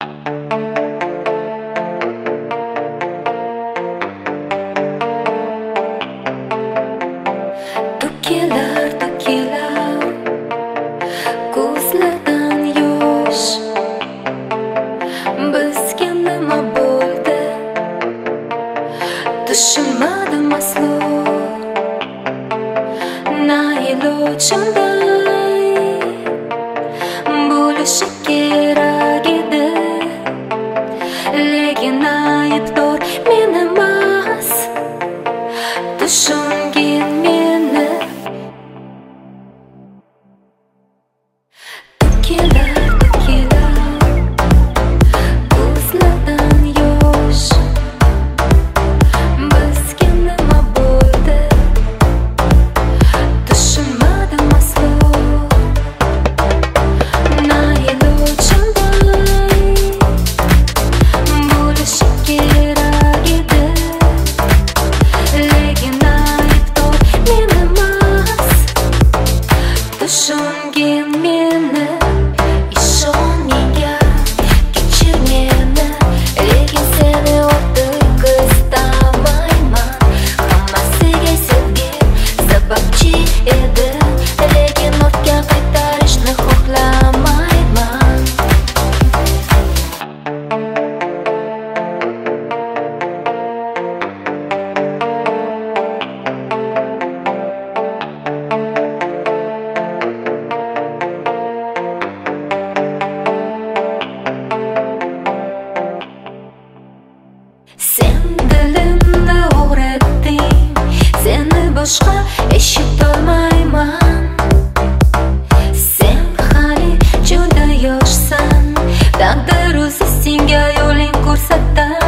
To'kilar, to'kilar ko'zlardan yosh. Bizga nima bo'ldi? Tushunmadim aslo. Na ilojimday bo'lishi kerak edi, lekin aybdor men emas. Tushungin meni. To'kilar, to'kilar ko'zlardan yosh. Bizga nima bo'ldi? Tushunmadim aslo. Na ilojimday bo'lishi kerak edi, lekin aybdor men emas. Tushungin meni. Ishon menga, kechir meni, lekin seni ortiq istamayman. Hammasiga sevgi sababchi edi, lekin ortga qaytarishni xohlamayman. Sen dilimni o'g'ritding, seni boshqa eshitolmayman. Sen hali juda yoshsan, taqdir o'zi senga yo'ling ko'rsatar.